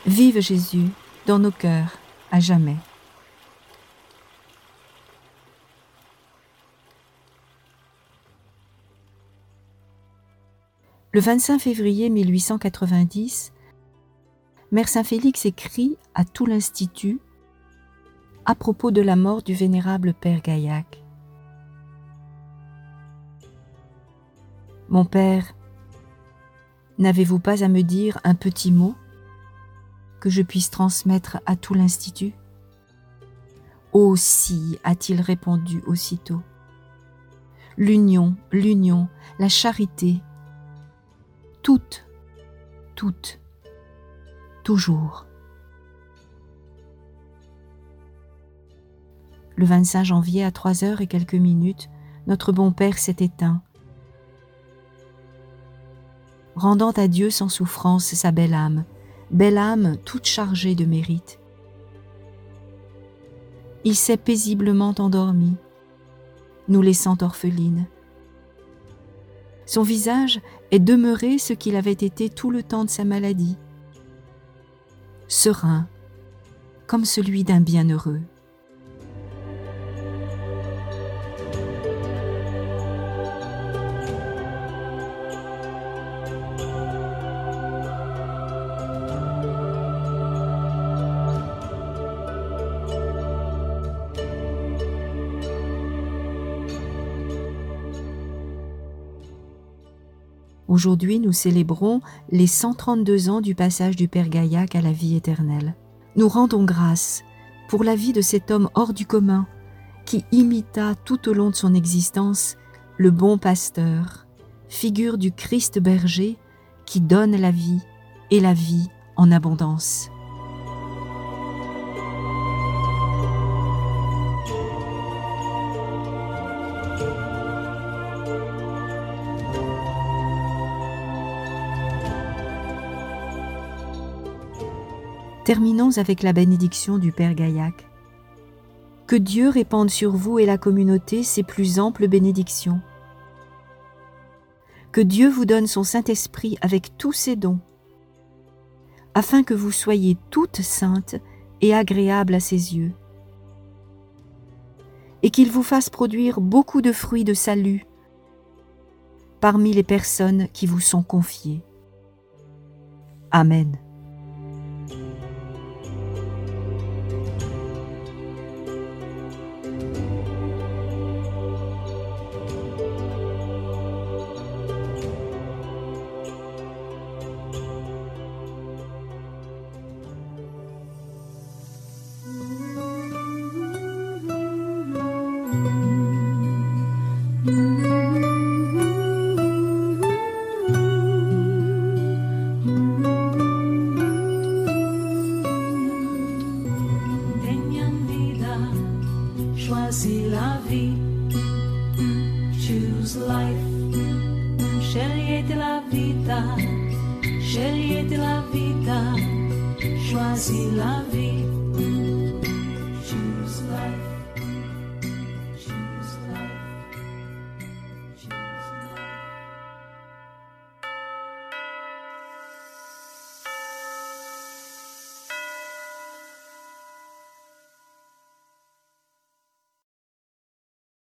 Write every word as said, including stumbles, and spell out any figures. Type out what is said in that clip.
Vive Jésus dans nos cœurs à jamais. Le vingt-cinq février mille huit cent quatre-vingt-dix, Mère Saint-Félix écrit à tout l'Institut à propos de la mort du vénérable Père Gaillac. Mon Père, n'avez-vous pas à me dire un petit mot que je puisse transmettre à tout l'Institut ? Oh si, a-t-il répondu aussitôt. L'union, l'union, la charité, toutes, toutes, toujours. Le vingt-cinq janvier, à trois heures et quelques minutes, notre bon Père s'est éteint, rendant à Dieu sans souffrance sa belle âme, belle âme toute chargée de mérite. Il s'est paisiblement endormi, nous laissant orphelines. Son visage est demeuré ce qu'il avait été tout le temps de sa maladie, serein, comme celui d'un bienheureux. Aujourd'hui, nous célébrons les cent trente-deux ans du passage du Père Gaillac à la vie éternelle. Nous rendons grâce pour la vie de cet homme hors du commun qui imita tout au long de son existence le bon pasteur, figure du Christ berger qui donne la vie et la vie en abondance. Terminons avec la bénédiction du Père Gaillac. Que Dieu répande sur vous et la communauté ses plus amples bénédictions. Que Dieu vous donne son Saint-Esprit avec tous ses dons, afin que vous soyez toutes saintes et agréables à ses yeux, et qu'il vous fasse produire beaucoup de fruits de salut parmi les personnes qui vous sont confiées. Amen. Choisis la vie, choose life, scegliete la vita, scegliete la vita, choisis la vie.